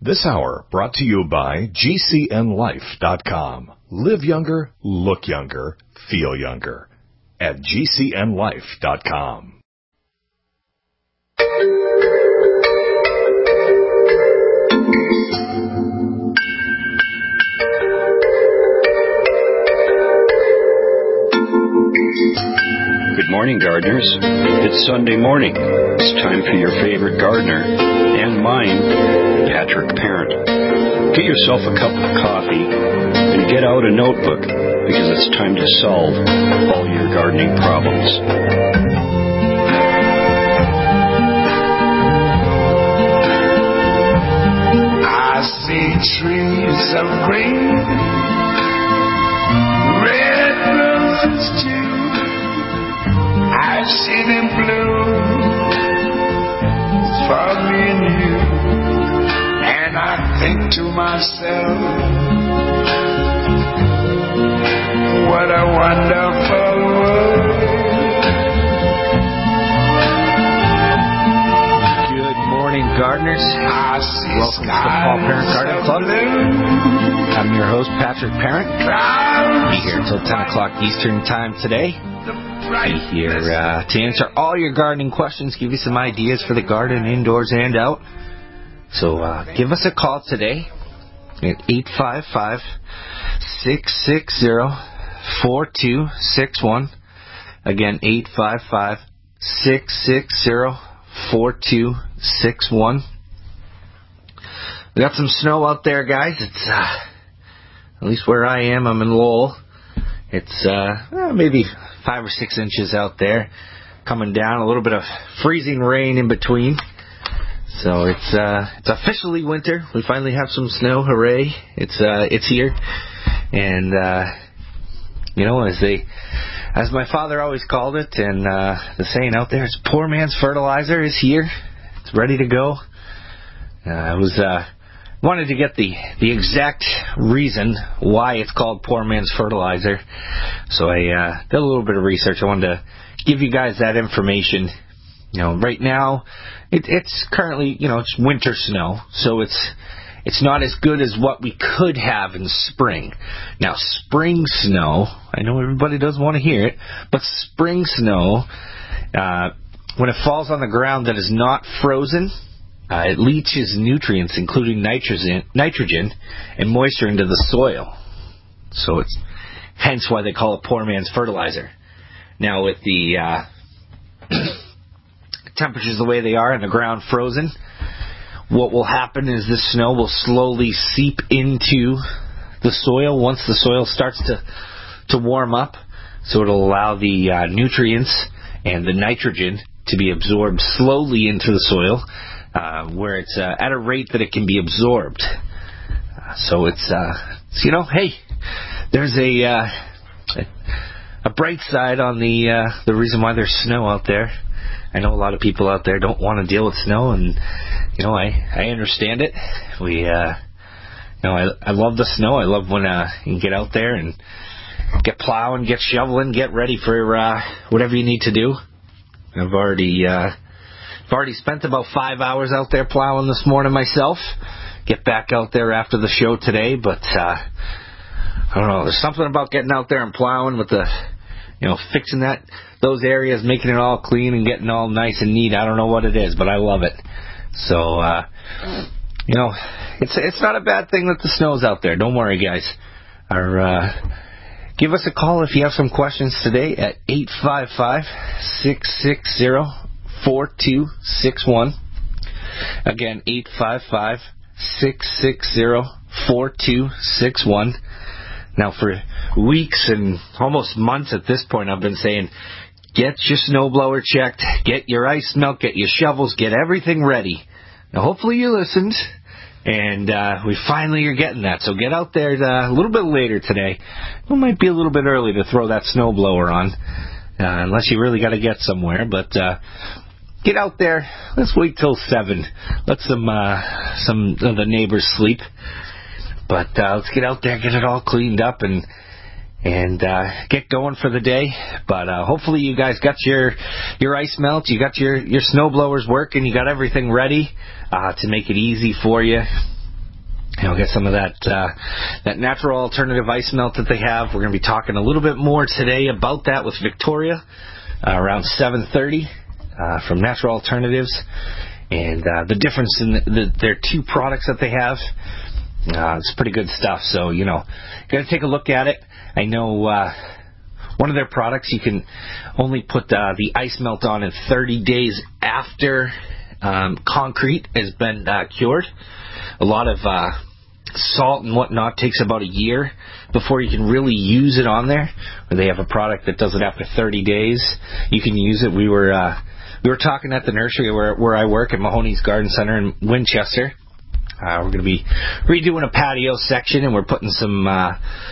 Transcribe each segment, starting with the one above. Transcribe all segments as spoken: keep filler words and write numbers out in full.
This hour brought to you by G C N life dot com. Live younger, look younger, feel younger at G C N life dot com. Good morning, gardeners. It's Sunday morning. It's time for your favorite gardener and mine, Patrick Parent. Get yourself a cup of coffee and get out a notebook because it's time to solve all your gardening problems. I see trees of green, red roses too. I see them bloom for me and you, and I think to myself, what a wonderful world. Good morning, gardeners. Welcome to the Paul Parent Garden Club. I'm your host, Patrick Parent. I'll be here until ten o'clock Eastern Time today. Be here uh, to answer all your gardening questions, give you some ideas for the garden, indoors and out. So uh, give us a call today at eight five five, six six zero, four two six one. Again, eight five five, six six zero, four two six one. We got some snow out there, guys. It's uh, at least where I am. I'm in Lowell. It's uh, maybe five or six inches out there, coming down. A little bit of freezing rain in between. So it's uh, it's officially winter. We finally have some snow. Hooray! It's uh, it's here, and uh, you know, as they, as my father always called it, and uh, the saying out there is, "Poor man's fertilizer is here. It's ready to go." Uh, I was uh, wanted to get the the exact reason why it's called poor man's fertilizer, so I uh, did a little bit of research. I wanted to give you guys that information. You know, right now it, it's currently, you know, it's winter snow, so it's it's not as good as what we could have in spring. Now, spring snow, I know everybody doesn't want to hear it, but spring snow, uh, when it falls on the ground that is not frozen, Uh, it leaches nutrients, including nitrogen, nitrogen and moisture into the soil. So it's hence why they call it poor man's fertilizer. Now, with the uh, temperatures the way they are and the ground frozen, what will happen is this snow will slowly seep into the soil once the soil starts to, to warm up. So it'll allow the uh, nutrients and the nitrogen to be absorbed slowly into the soil. Uh, where it's uh, at a rate that it can be absorbed. Uh, so it's, uh, it's, you know, hey, there's a uh, a bright side on the uh, the reason why there's snow out there. I know a lot of people out there don't want to deal with snow, and you know, I, I understand it. We, uh, you know, I I love the snow. I love when uh, you can get out there and get plowing, get shoveling, get ready for uh, whatever you need to do. I've already. Uh, I've already spent about five hours out there plowing this morning myself. Get back out there after the show today, but uh, I don't know. There's something about getting out there and plowing with the, you know, fixing that those areas, making it all clean and getting all nice and neat. I don't know what it is, but I love it. So, uh, you know, it's it's not a bad thing that the snow's out there. Don't worry, guys. Our, uh, give us a call if you have some questions today at eight five five, six six zero, four two six one. Again, eight five five, six six zero, four two six one. Now, for weeks and almost months at this point, I've been saying, get your snowblower checked, get your ice melt, get your shovels, get everything ready. Now, hopefully you listened, and uh, we finally are getting that. So get out there uh, a little bit later today. It might be a little bit early to throw that snowblower on, uh, unless you really got to get somewhere. But uh, get out there. Let's wait till seven. Let some uh, some of the neighbors sleep. But uh, let's get out there, get it all cleaned up, and and uh, get going for the day. But uh, hopefully you guys got your your ice melt, you got your, your snow blowers working, you got everything ready uh, to make it easy for you. You know, get some of that uh, that natural alternative ice melt that they have. We're going to be talking a little bit more today about that with Victoria uh, around seven thirty uh, from Natural Alternatives, and uh, the difference in the, the, their two products that they have. Uh, it's pretty good stuff. So, you know, got to take a look at it. I know uh, one of their products you can only put uh, the ice melt on in thirty days after um, concrete has been uh, cured. A lot of uh, salt and whatnot takes about a year before you can really use it on there. Or they have a product that does it after thirty days. You can use it. We were uh, we were talking at the nursery where where I work at Mahoney's Garden Center in Winchester. Uh, we're going to be redoing a patio section, and we're putting some uh,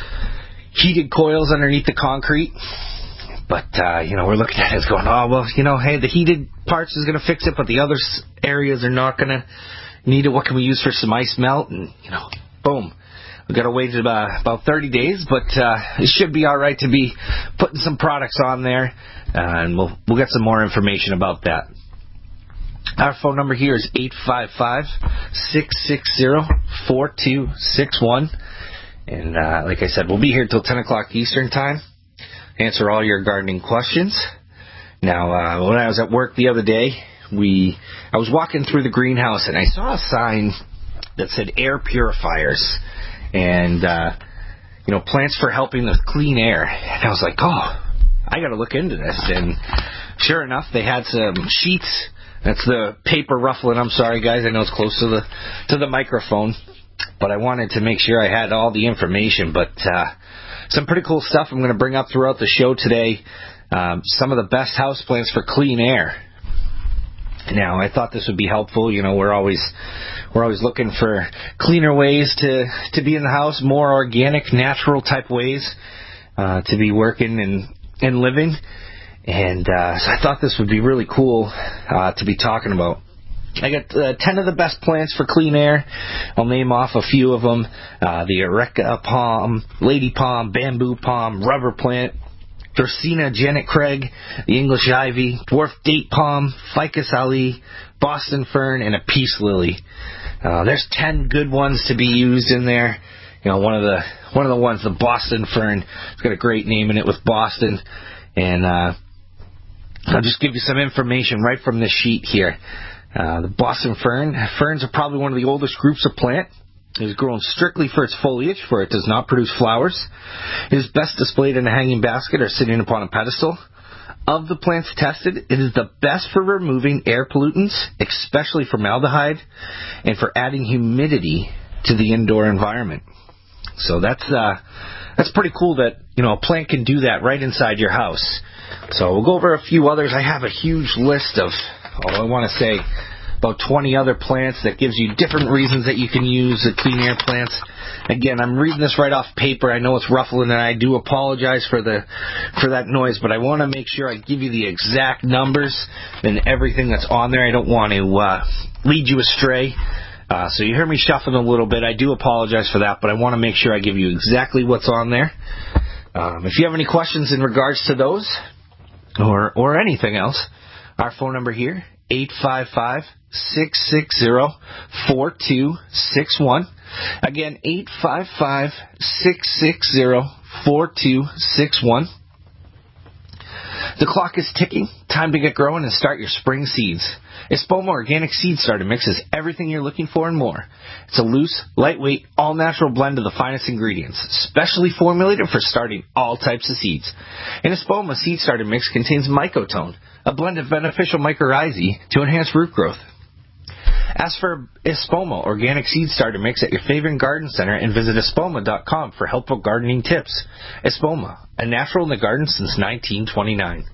heated coils underneath the concrete. But, uh, you know, we're looking at it going, oh, well, you know, hey, the heated parts is going to fix it, but the other areas are not going to need it. What can we use for some ice melt? And, you know, boom. We've got to wait uh, about thirty days, but uh, it should be all right to be putting some products on there, uh, and we'll we'll get some more information about that. Our phone number here is eight five five, six six zero, four two six one. And uh, like I said, we'll be here till ten o'clock Eastern Time. Answer all your gardening questions. Now, uh, when I was at work the other day, we I was walking through the greenhouse, and I saw a sign that said air purifiers. And, uh, you know, plants for helping with clean air. And I was like, oh, I got to look into this. And sure enough, they had some sheets. That's the paper ruffling. I'm sorry, guys. I know it's close to the to the microphone, but I wanted to make sure I had all the information. But uh, some pretty cool stuff I'm going to bring up throughout the show today. Um, some of the best houseplants for clean air. Now, I thought this would be helpful. You know, we're always we're always looking for cleaner ways to to be in the house, more organic, natural type ways uh, to be working and and living. And uh, so I thought this would be really cool uh, to be talking about. I got uh, ten of the best plants for clean air. I'll name off a few of them. Uh, the Areca palm, lady palm, bamboo palm, rubber plant, Dracaena Janet Craig, the English ivy, dwarf date palm, ficus ali, Boston fern, and a peace lily. Uh, there's ten good ones to be used in there. You know, one of the one of the ones, the Boston fern, it's got a great name in it with Boston. And uh, I'll just give you some information right from this sheet here. Uh, the Boston fern. Ferns are probably one of the oldest groups of plant. It is grown strictly for its foliage, for it does not produce flowers. It is best displayed in a hanging basket or sitting upon a pedestal. Of the plants tested, it is the best for removing air pollutants, especially formaldehyde, and for adding humidity to the indoor environment. So that's uh, that's pretty cool that, you know, a plant can do that right inside your house. So we'll go over a few others. I have a huge list of, oh, I want to say, about twenty other plants that gives you different reasons that you can use the clean air plants. Again, I'm reading this right off paper. I know it's ruffling, and I do apologize for the for that noise, but I want to make sure I give you the exact numbers and everything that's on there. I don't want to uh, lead you astray. Uh, so you hear me shuffling a little bit. I do apologize for that, but I want to make sure I give you exactly what's on there. Um, if you have any questions in regards to those or or anything else, our phone number here, eight five five, six six zero, four two six one. Again, eight five five, six six zero, four two six one. The clock is ticking. Time to get growing and start your spring seeds. Espoma Organic Seed Starter Mix is everything you're looking for and more. It's a loose, lightweight, all-natural blend of the finest ingredients, specially formulated for starting all types of seeds. An Espoma Seed Starter Mix contains mycotone, a blend of beneficial mycorrhizae to enhance root growth. Ask for Espoma Organic Seed Starter Mix at your favorite garden center and visit espoma dot com for helpful gardening tips. Espoma, a natural in the garden since nineteen twenty-nine.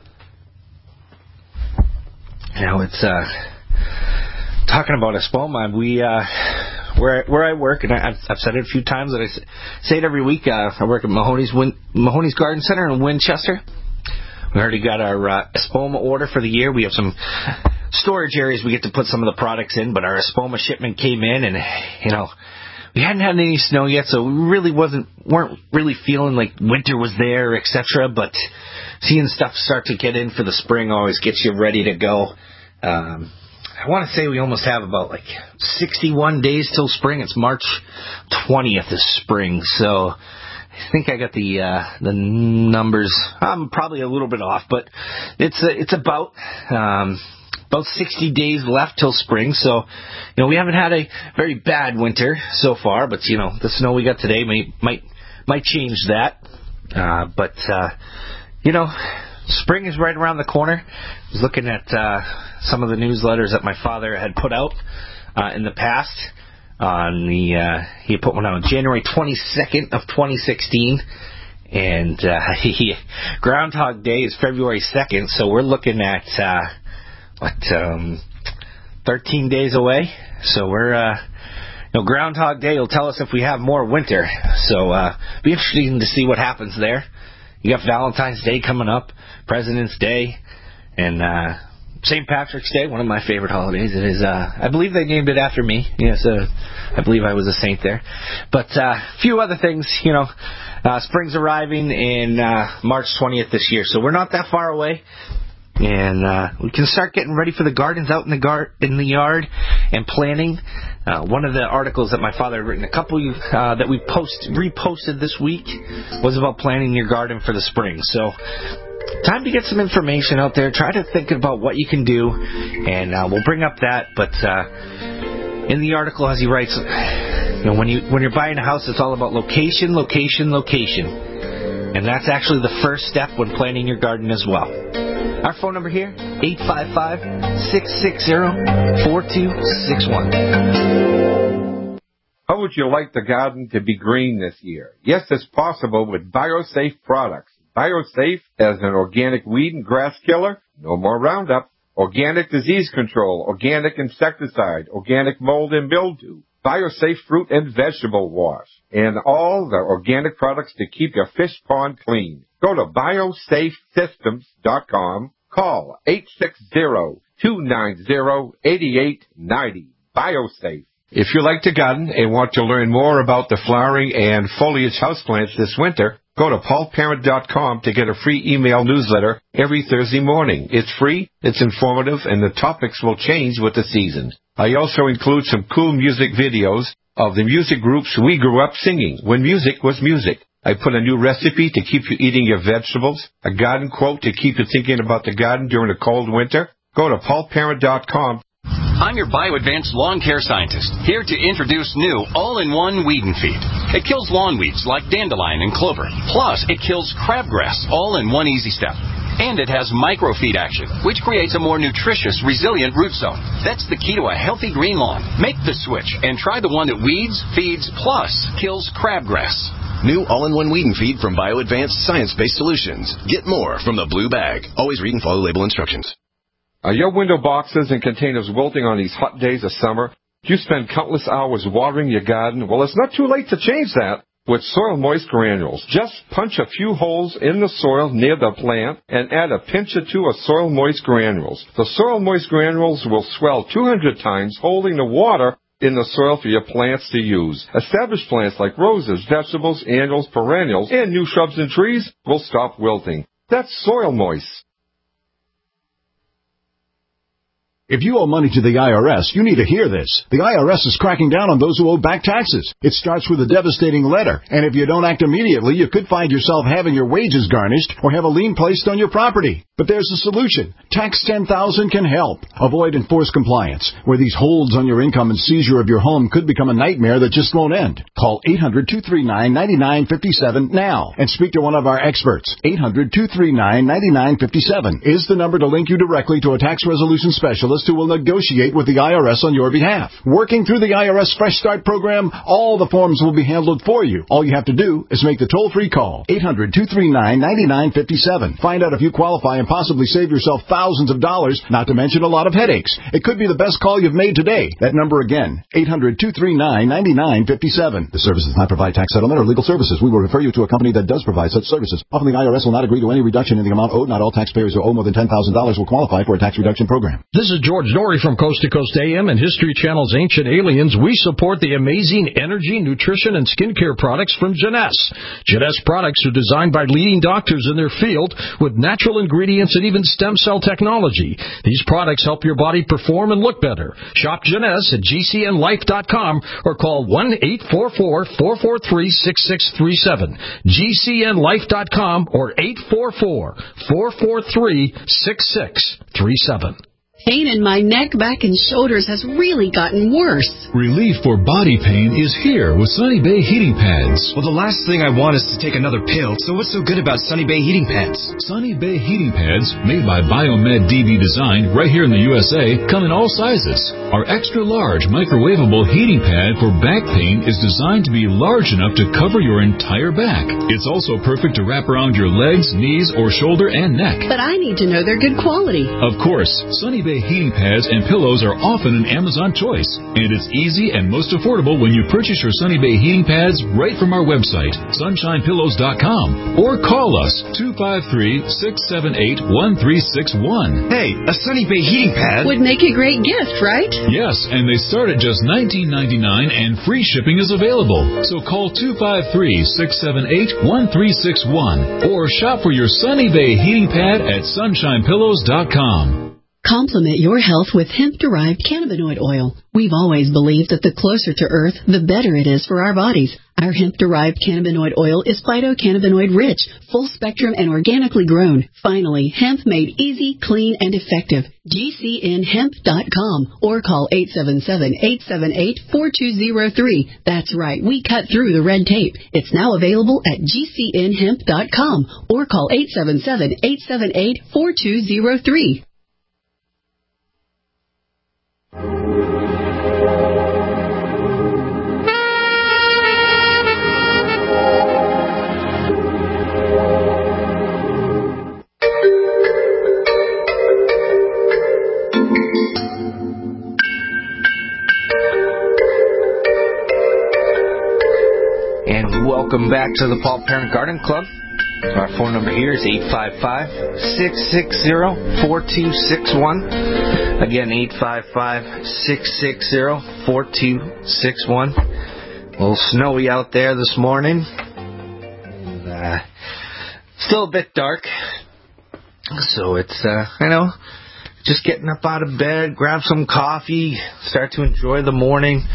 Now it's uh, talking about Espoma. We uh, where where I work, and I, I've, I've said it a few times, that I say it every week. Uh, I work at Mahoney's Win, Mahoney's Garden Center in Winchester. We already got our uh, Espoma order for the year. We have some storage areas we get to put some of the products in, but our Espoma shipment came in, and you know, we hadn't had any snow yet, so we really wasn't weren't really feeling like winter was there, et cetera. But seeing stuff start to get in for the spring always gets you ready to go. Um, I want to say we almost have about like sixty-one days till spring. It's March twentieth is spring, so I think I got the uh, the numbers. I'm probably a little bit off, but it's a, it's about um, about sixty days left till spring. So, you know, we haven't had a very bad winter so far, but you know, the snow we got today may, might might change that. Uh, but uh, you know, spring is right around the corner. I was looking at uh, some of the newsletters that my father had put out uh, in the past. On the uh, he put one out on January twenty-second of twenty sixteen, and uh, he, Groundhog Day is February second, so we're looking at uh, what um, thirteen days away. So we're uh, you know, Groundhog Day will tell us if we have more winter. So uh, be interesting to see what happens there. You got Valentine's Day coming up, President's Day, and uh, Saint Patrick's Day, one of my favorite holidays. It is, uh, I believe they named it after me. Yes, uh, I believe I was a saint there. But a uh, few other things, you know, uh, spring's arriving in uh, March twentieth this year, so we're not that far away. And uh, we can start getting ready for the gardens out in the gar- in the yard and planting. Uh, one of the articles that my father had written, a couple uh, that we post reposted this week, was about planting your garden for the spring. So time to get some information out there. Try to think about what you can do, and uh, we'll bring up that. But uh, in the article, as he writes, you know, when you when you're buying a house, it's all about location, location, location, and that's actually the first step when planting your garden as well. Our phone number here, eight five five, six six zero, four two six one. How would you like the garden to be green this year? Yes, it's possible with BioSafe products. BioSafe as an organic weed and grass killer, no more Roundup, organic disease control, organic insecticide, organic mold and mildew, BioSafe fruit and vegetable wash, and all the organic products to keep your fish pond clean. Go to biosafe systems dot com. Call eight six zero, two nine zero, eight eight nine zero. BioSafe. If you like to garden and want to learn more about the flowering and foliage houseplants this winter, go to paul parent dot com to get a free email newsletter every Thursday morning. It's free, it's informative, and the topics will change with the season. I also include some cool music videos of the music groups we grew up singing when music was music. I put a new recipe to keep you eating your vegetables, a garden quote to keep you thinking about the garden during a cold winter. Go to paul parent dot com. I'm your BioAdvanced lawn care scientist, here to introduce new all-in-one weed and feed. It kills lawn weeds like dandelion and clover. Plus, it kills crabgrass all in one easy step. And it has microfeed action, which creates a more nutritious, resilient root zone. That's the key to a healthy green lawn. Make the switch and try the one that weeds, feeds, plus kills crabgrass. New all-in-one weed and feed from BioAdvanced Science-Based Solutions. Get more from the blue bag. Always read and follow label instructions. Are your window boxes and containers wilting on these hot days of summer? Do you spend countless hours watering your garden? Well, it's not too late to change that with Soil Moist Granules. Just punch a few holes in the soil near the plant and add a pinch or two of Soil Moist Granules. The Soil Moist Granules will swell two hundred times, holding the water in the soil for your plants to use. Established plants like roses, vegetables, annuals, perennials, and new shrubs and trees will stop wilting. That's Soil Moist. If you owe money to the I R S, you need to hear this. The I R S is cracking down on those who owe back taxes. It starts with a devastating letter, and if you don't act immediately, you could find yourself having your wages garnished or have a lien placed on your property. But there's a solution. Tax ten thousand can help. Avoid enforced compliance, where these holds on your income and seizure of your home could become a nightmare that just won't end. Call eight hundred, two three nine, nine nine five seven now and speak to one of our experts. eight hundred, two three nine, nine nine five seven is the number to link you directly to a tax resolution specialist who will negotiate with the I R S on your behalf. Working through the I R S Fresh Start program, all the forms will be handled for you. All you have to do is make the toll-free call. eight hundred, two three nine, nine nine five seven. Find out if you qualify and possibly save yourself thousands of dollars, not to mention a lot of headaches. It could be the best call you've made today. That number again, eight hundred, two three nine, nine nine five seven. The service does not provide tax settlement or legal services. We will refer you to a company that does provide such services. Often the I R S will not agree to any reduction in the amount owed. Not all taxpayers who owe more than ten thousand dollars will qualify for a tax reduction program. This is George Norrie from Coast to Coast A M and History Channel's Ancient Aliens. We support the amazing energy, nutrition, and skincare products from Jeunesse. Jeunesse products are designed by leading doctors in their field with natural ingredients and even stem cell technology. These products help your body perform and look better. Shop Jeunesse at G C N life dot com or call one eight four four, four four three, six six three seven. G C N life dot com or eight four four, four four three, six six three seven. Pain in my neck, back, and shoulders has really gotten worse. Relief for body pain is here with Sunny Bay Heating Pads. Well, the last thing I want is to take another pill, so what's so good about Sunny Bay Heating Pads? Sunny Bay Heating Pads, made by Biomed D B Design right here in the U S A, come in all sizes. Our extra-large microwavable heating pad for back pain is designed to be large enough to cover your entire back. It's also perfect to wrap around your legs, knees, or shoulder and neck. But I need to know they're good quality. Of course, Sunny Bay heating pads and pillows are often an Amazon choice, and it's easy and most affordable when you purchase your Sunny Bay heating pads right from our website, sunshine pillows dot com, or call us two five three, six seven eight, one three six one. Hey, a Sunny Bay heating pad would make a great gift, right? Yes, and they start at just nineteen ninety-nine and free shipping is available. So call two five three, six seven eight, one three six one or shop for your Sunny Bay heating pad at sunshine pillows dot com. Complement your health with hemp-derived cannabinoid oil. We've always believed that the closer to Earth, the better it is for our bodies. Our hemp-derived cannabinoid oil is phytocannabinoid-rich, full-spectrum, and organically grown. Finally, hemp made easy, clean, and effective. G C N hemp dot com or call eight seven seven, eight seven eight, four two zero three. That's right, we cut through the red tape. It's now available at G C N hemp dot com or call eight seven seven, eight seven eight, four two zero three. And welcome back to the Paul Parent Garden Club. Our phone number here is eight five five, six six zero, four two six one. Again, eight five five, six six zero, four two six one. A little snowy out there this morning. And, uh, still a bit dark. So it's, uh, I know, just getting up out of bed, grab some coffee, start to enjoy the morning.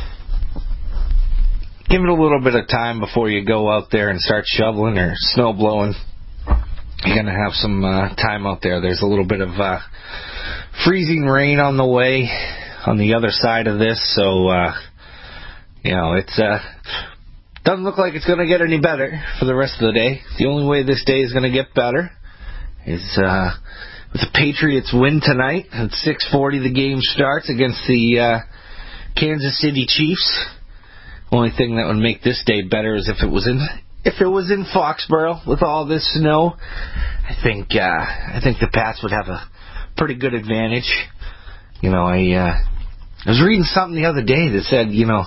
Give it a little bit of time before you go out there and start shoveling or snow blowing. You're going to have some uh, time out there. There's a little bit of uh, freezing rain on the way on the other side of this. So, uh, you know, it's uh, doesn't look like it's going to get any better for the rest of the day. The only way this day is going to get better is uh, with the Patriots win tonight. At six forty the game starts against the uh, Kansas City Chiefs. Only thing that would make this day better is if it was in if it was in Foxborough with all this snow. I think uh, I think the Pats would have a pretty good advantage. You know, I uh, I was reading something the other day that said, you know,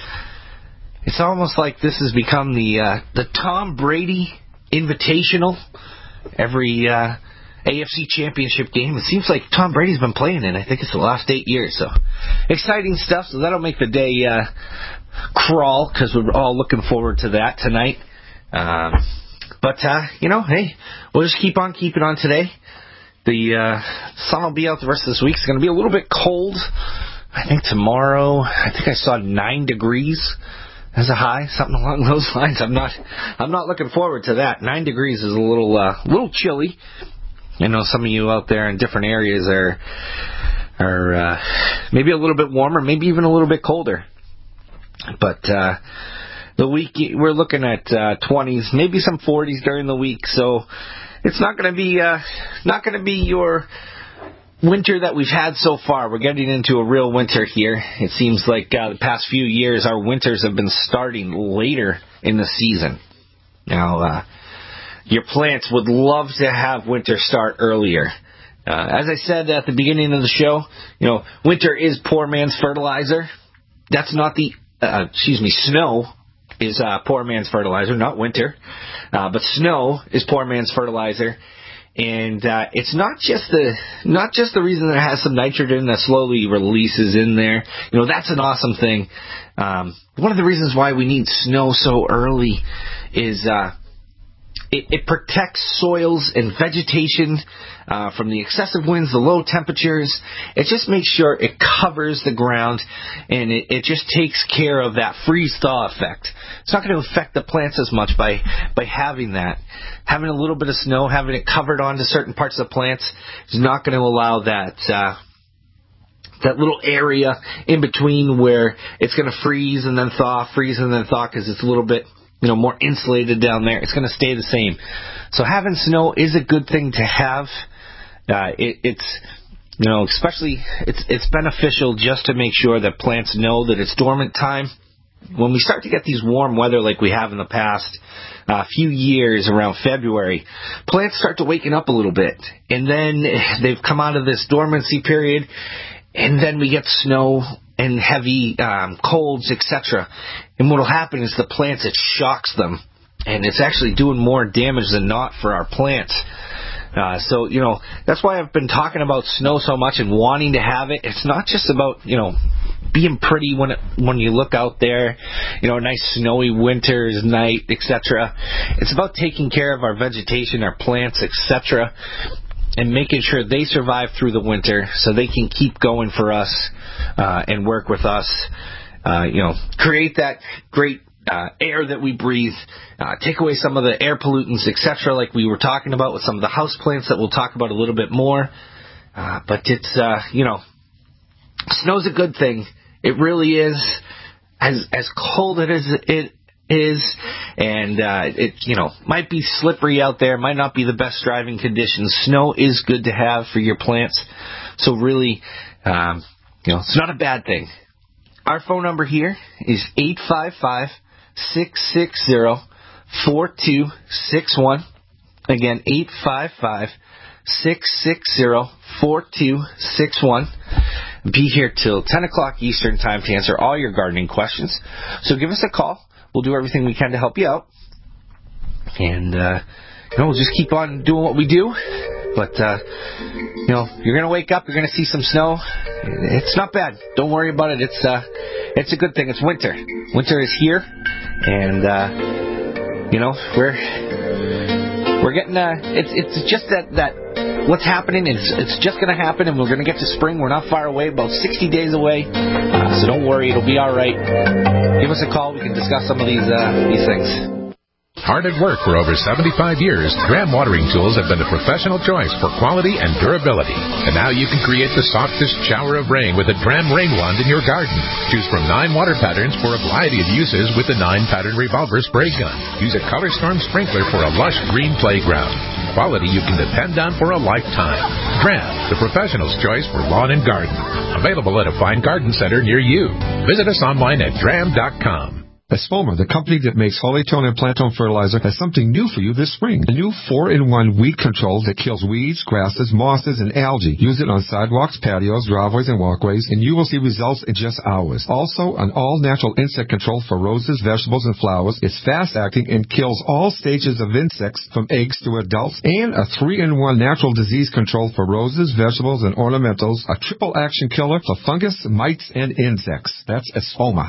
it's almost like this has become the uh, the Tom Brady Invitational. Every uh, A F C Championship game, it seems like Tom Brady's been playing in. I think it's the last eight years. So exciting stuff. So that'll make the day uh, crawl because we're all looking forward to that tonight. Um, but, uh, you know, hey, we'll just keep on keeping on today. The uh, sun will be out the rest of this week. It's going to be a little bit cold. I think tomorrow, I think I saw nine degrees as a high, something along those lines. I'm not I'm not looking forward to that. Nine degrees is a little uh, little chilly. I know some of you out there in different areas are, are uh, maybe a little bit warmer, maybe even a little bit colder. But uh, the week we're looking at uh, twenties, maybe some forties during the week. So it's not going to be uh, not going to be your winter that we've had so far. We're getting into a real winter here. It seems like uh, the past few years our winters have been starting later in the season. Now, uh, your plants would love to have winter start earlier. Uh, as I said at the beginning of the show, you know, winter is poor man's fertilizer. That's not the, uh, excuse me, snow is uh, poor man's fertilizer, not winter. Uh, but snow is poor man's fertilizer. And uh, it's not just the not just the reason that it has some nitrogen that slowly releases in there. You know, that's an awesome thing. Um, one of the reasons why we need snow so early is uh, it, it protects soils and vegetation uh, from the excessive winds, the low temperatures. It just makes sure it covers the ground, and it, it just takes care of that freeze-thaw effect. It's not going to affect the plants as much by, by having that. Having a little bit of snow, having it covered onto certain parts of the plants is not going to allow that uh, that little area in between where it's going to freeze and then thaw, freeze and then thaw, because it's a little bit, you know, more insulated down there. It's going to stay the same. So having snow is a good thing to have. Uh, it, it's, you know, especially it's it's beneficial just to make sure that plants know that it's dormant time. When we start to get these warm weather like we have in the past uh, few years around February, plants start to waken up a little bit. And then they've come out of this dormancy period, and then we get snow and heavy um, colds, et cetera. And what will happen is the plants, it shocks them. And it's actually doing more damage than not for our plants. Uh, so, you know, that's why I've been talking about snow so much and wanting to have it. It's not just about, you know, being pretty when it, when you look out there, you know, a nice snowy winter's night, et cetera. It's about taking care of our vegetation, our plants, et cetera, and making sure they survive through the winter so they can keep going for us uh, and work with us. Uh, you know, create that great Uh, air that we breathe, uh, take away some of the air pollutants, et cetera, like we were talking about with some of the house plants that we'll talk about a little bit more. Uh, but it's, uh, you know, snow's a good thing. It really is. As as cold as it is, and uh, it, you know, might be slippery out there, might not be the best driving conditions. Snow is good to have for your plants. So really, um, you know, it's not a bad thing. Our phone number here is eight five five, six six zero, four two six one. Again, eight five five, six six zero, four two six one. Be here till ten o'clock Eastern Time to answer all your gardening questions. So give us a call. We'll do everything we can to help you out. And, uh, you know, we'll just keep on doing what we do. But, uh, you know, you're going to wake up, you're going to see some snow. It's not bad. Don't worry about it. It's uh, it's a good thing. It's winter. Winter is here. And, uh, you know, we're we're getting, uh, it's it's just that, that what's happening, is it's just going to happen, and we're going to get to spring. We're not far away, about sixty days away. Uh, so don't worry. It'll be all right. Give us a call. We can discuss some of these uh, these things. Hard at work for over seventy-five years, Dram watering tools have been the professional choice for quality and durability. And now you can create the softest shower of rain with a Dram rain wand in your garden. Choose from nine water patterns for a variety of uses with the nine pattern revolver spray gun. Use a Color Storm sprinkler for a lush green playground. Quality you can depend on for a lifetime. Dram, the professional's choice for lawn and garden. Available at a fine garden center near you. Visit us online at dram dot com. Espoma, the company that makes Holytone and Plantone fertilizer, has something new for you this spring. A new four in one weed control that kills weeds, grasses, mosses, and algae. Use it on sidewalks, patios, driveways, and walkways, and you will see results in just hours. Also, an all-natural insect control for roses, vegetables, and flowers. It's fast-acting and kills all stages of insects from eggs to adults. And a three in one natural disease control for roses, vegetables, and ornamentals. A triple-action killer for fungus, mites, and insects. That's Espoma.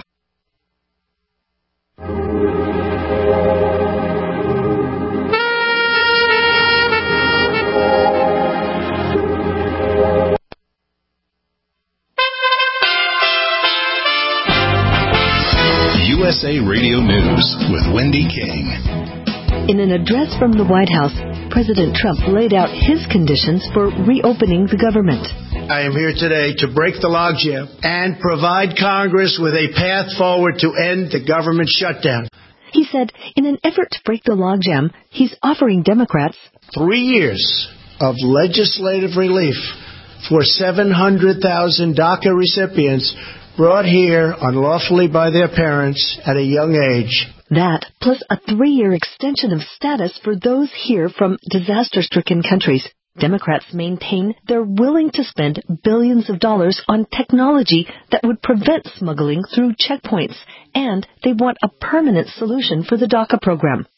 U S A Radio News with Wendy King. In an address from the White House, President Trump laid out his conditions for reopening the government. I am here today to break the logjam and provide Congress with a path forward to end the government shutdown. He said in an effort to break the logjam, he's offering Democrats three years of legislative relief for seven hundred thousand DACA recipients brought here unlawfully by their parents at a young age. That, plus a three-year extension of status for those here from disaster-stricken countries. Democrats maintain they're willing to spend billions of dollars on technology that would prevent smuggling through checkpoints, and they want a permanent solution for the DACA program.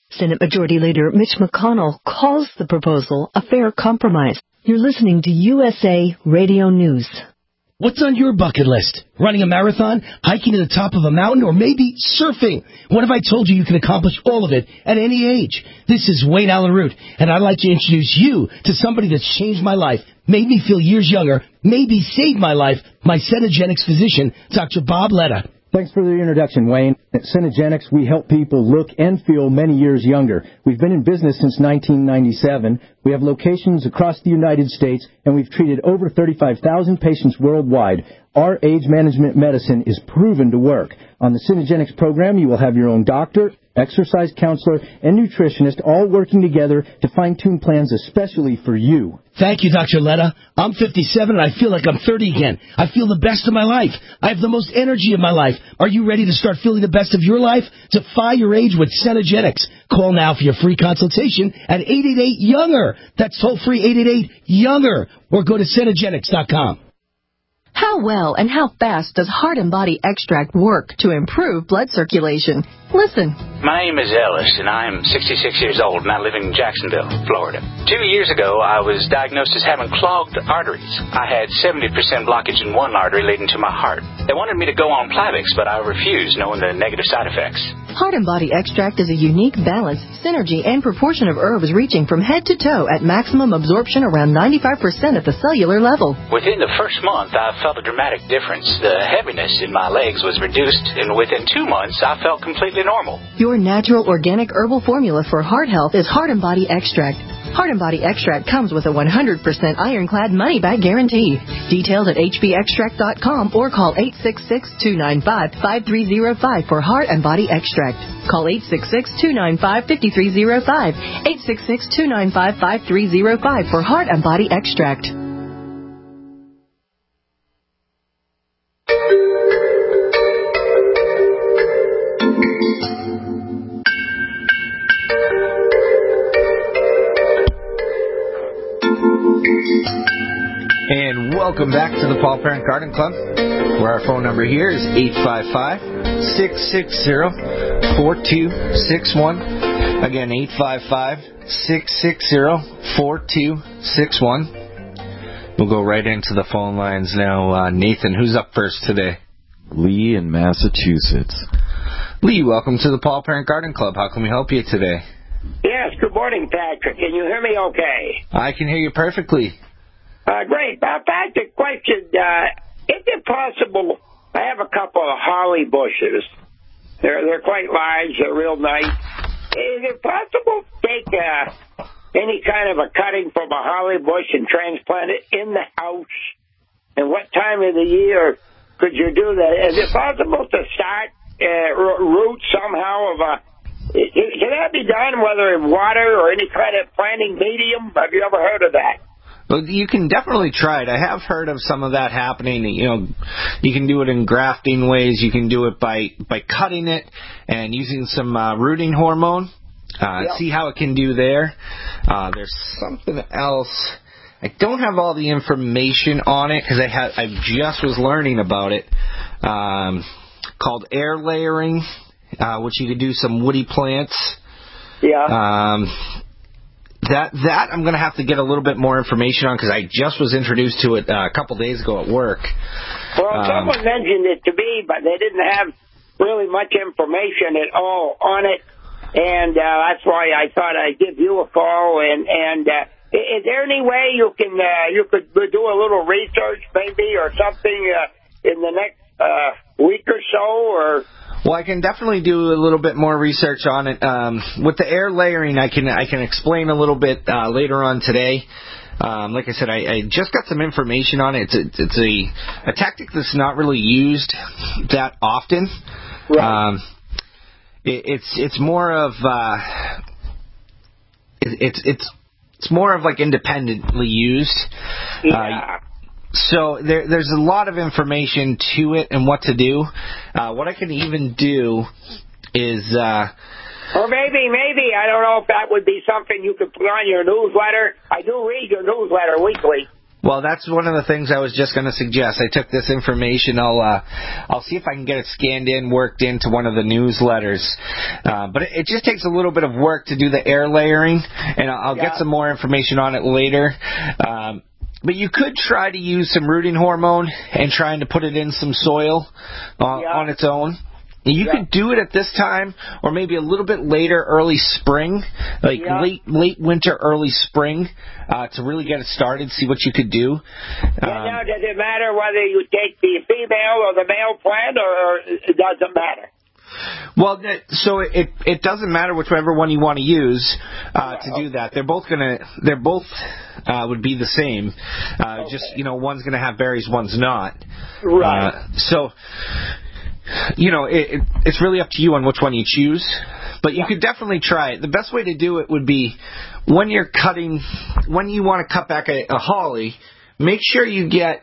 Senate Majority Leader Mitch McConnell calls the proposal a fair compromise. You're listening to U S A Radio News. What's on your bucket list? Running a marathon, hiking to the top of a mountain, or maybe surfing? What if I told you you can accomplish all of it at any age? This is Wayne Allen Root, and I'd like to introduce you to somebody that's changed my life, made me feel years younger, maybe saved my life, my Cenegenics physician, Doctor Bob Letta. Thanks for the introduction, Wayne. At Cenegenics, we help people look and feel many years younger. We've been in business since nineteen ninety-seven. We have locations across the United States, and we've treated over thirty-five thousand patients worldwide. Our age management medicine is proven to work. On the Cenegenics program, you will have your own doctor, exercise counselor, and nutritionist all working together to fine-tune plans especially for you. Thank you, Doctor Letta. I'm fifty-seven and I feel like I'm thirty again. I feel the best of my life. I have the most energy of my life. Are you ready to start feeling the best of your life? Defy your age with Cenegenics. Call now for your free consultation at eight eight eight, younger. That's toll-free eight eight eight, younger. Or go to Cenegenics dot com. How well and how fast does Heart and Body Extract work to improve blood circulation? Listen. My name is Ellis, and I'm sixty-six years old, and I live in Jacksonville, Florida. Two years ago, I was diagnosed as having clogged arteries. I had seventy percent blockage in one artery leading to my heart. They wanted me to go on Plavix, but I refused, knowing the negative side effects. Heart and Body Extract is a unique balance, synergy, and proportion of herbs reaching from head to toe at maximum absorption around ninety-five percent at the cellular level. Within the first month, I felt a dramatic difference. The heaviness in my legs was reduced, and within two months, I felt completely normal. Your natural organic herbal formula for heart health is Heart and Body Extract. Heart and Body Extract comes with a one hundred percent ironclad money-back guarantee. Details at h b extract dot com or call eight six six, two nine five, five three zero five for Heart and Body Extract. Call eight six six, two nine five, five three zero five, eight six six, two nine five, five three zero five for Heart and Body Extract. And welcome back to the Paul Parent Garden Club, where our phone number here is eight five five, six six zero, four two six one. Again, eight five five, six six zero, four two six one. We'll go right into the phone lines now. Uh, Nathan, who's up first today? Lee in Massachusetts. Lee, welcome to the Paul Parent Garden Club. How can we help you today? Yes, good morning, Patrick. Can you hear me okay? I can hear you perfectly. Uh, great. Uh, Patrick, question. Uh, is it possible, I have a couple of holly bushes. They're, they're quite large. They're real nice. Is it possible to take uh, any kind of a cutting from a holly bush and transplant it in the house? And what time of the year could you do that? Is it possible to start uh, root somehow of a... Can that be done, whether in water or any kind of planting medium? Have you ever heard of that? Well, you can definitely try it. I have heard of some of that happening. You know, you can do it in grafting ways. You can do it by, by cutting it and using some uh, rooting hormone. Uh, yep. See how it can do there. Uh, there's something else. I don't have all the information on it because I had I just was learning about it. Um, called air layering, uh, which you could do some woody plants. Yeah. Um, That that I'm going to have to get a little bit more information on because I just was introduced to it uh, a couple days ago at work. Well, um, someone mentioned it to me, but they didn't have really much information at all on it, and uh, that's why I thought I'd give you a call. And and uh, is there any way you can uh, you could do a little research, maybe, or something uh, in the next uh, week or so, or? Well, I can definitely do a little bit more research on it. Um, with the air layering, I can I can explain a little bit uh, later on today. Um, like I said, I, I just got some information on it. It's a, it's a, a tactic that's not really used that often. Right. Um, it, it's it's more of uh, it, it's it's it's more of like independently used. Yeah. Uh, So there, there's a lot of information to it and what to do. Uh, what I can even do is... Uh, or maybe, maybe, I don't know if that would be something you could put on your newsletter. I do read your newsletter weekly. Well, that's one of the things I was just going to suggest. I took this information. I'll uh, I'll see if I can get it scanned in, worked into one of the newsletters. Uh, but it, it just takes a little bit of work to do the air layering, and I'll, I'll yeah. get some more information on it later. Um, but you could try to use some rooting hormone and trying to put it in some soil uh, yeah. on its own. You yeah. could do it at this time, or maybe a little bit later, early spring, like yeah. late late winter, early spring, uh, to really get it started, see what you could do. Um, yeah, now, does it matter whether you take the female or the male plant, or it doesn't matter? Well, so it it doesn't matter whichever one you want to use uh, to do that. They're both gonna they're both uh, would be the same. Uh, okay. Just you know, one's gonna have berries, one's not. Right. Uh, so. You know, it, it, it's really up to you on which one you choose, but you could definitely try it. The best way to do it would be when you're cutting, when you want to cut back a, a holly, make sure you get,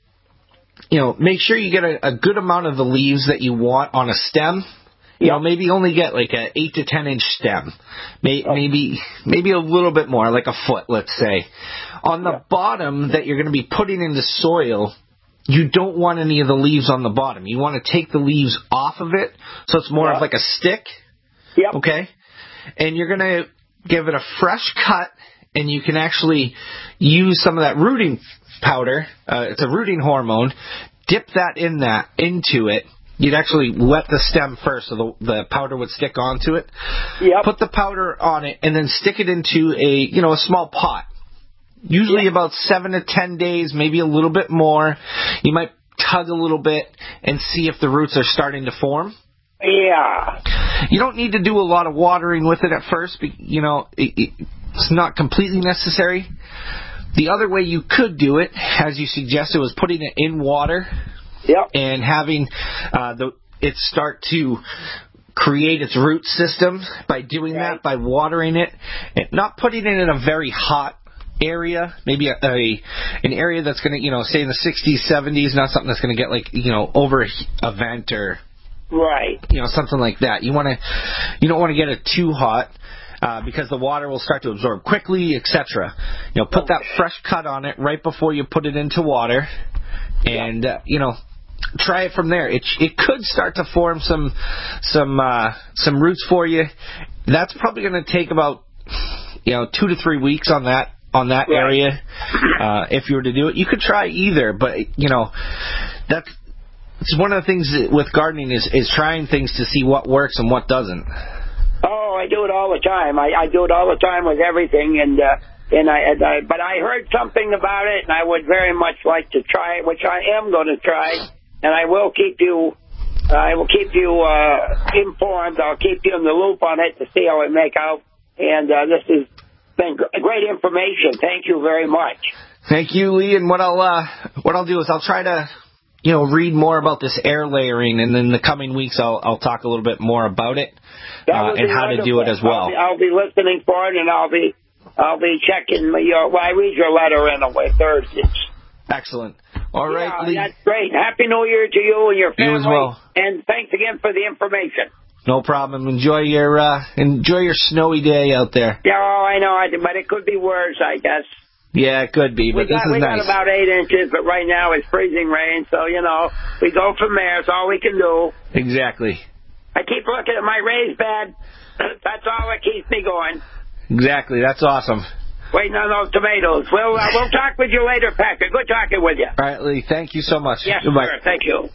you know, make sure you get a, a good amount of the leaves that you want on a stem. You know, maybe only get like a eight to ten inch stem, May, maybe maybe a little bit more, like a foot, let's say. On the bottom that you're going to be putting into soil, you don't want any of the leaves on the bottom. You want to take the leaves off of it, so it's more yep. of like a stick. Yep. Okay? And you're going to give it a fresh cut, and you can actually use some of that rooting powder. Uh, it's a rooting hormone. Dip that in that into it. You'd actually wet the stem first, so the, the powder would stick onto it. Yep. Put the powder on it, and then stick it into a you know a small pot. Usually about seven to ten days, maybe a little bit more. You might tug a little bit and see if the roots are starting to form. Yeah. You don't need to do a lot of watering with it at first. You know, it, it, it's not completely necessary. The other way you could do it, as you suggested, was putting it in water. Yep. And having uh, the it start to create its root system by doing right. that, by watering it, and not putting it in a very hot area, maybe a, a an area that's going to, you know, stay in the sixties, seventies, not something that's going to get like, you know, over a vent or, right, you know, something like that. You want to, you don't want to get it too hot uh, because the water will start to absorb quickly, et cetera. You know, put okay. that fresh cut on it right before you put it into water, and uh, you know, try it from there. It it could start to form some some uh, some roots for you. That's probably going to take about, you know, two to three weeks on that. on that right. area, uh, if you were to do it. You could try either, but, you know, that's it's one of the things with gardening is, is trying things to see what works and what doesn't. Oh, I do it all the time. I, I do it all the time with everything, and uh, and I, and I but I heard something about it, and I would very much like to try it, which I am going to try, and I will keep you uh, I will keep you uh, informed. I'll keep you in the loop on it to see how it make out, and uh, this is been great information. Thank you very much. Thank you, Lee. And what I'll uh, what I'll do is I'll try to, you know, read more about this air layering, and in the coming weeks I'll I'll talk a little bit more about it uh, and how wonderful. to do it as well. I'll be, I'll be listening for it, and I'll be I'll be checking your. Well, I read your letter anyway Thursdays. Excellent. All right, yeah, Lee. That's great. Happy New Year to you and your family. You as well. And thanks again for the information. No problem. Enjoy your uh, enjoy your snowy day out there. Yeah, oh, I know, but it could be worse, I guess. Yeah, it could be, but we this got, is we nice. We got about eight inches, but right now it's freezing rain, so, you know, we go from there. It's all we can do. Exactly. I keep looking at my raised bed. That's all that keeps me going. Exactly. That's awesome. Waiting on those tomatoes. We'll, uh, we'll talk with you later, Patrick. Good talking with you. All right, Lee. Thank you so much. Yes, Goodbye. sir. Thank you.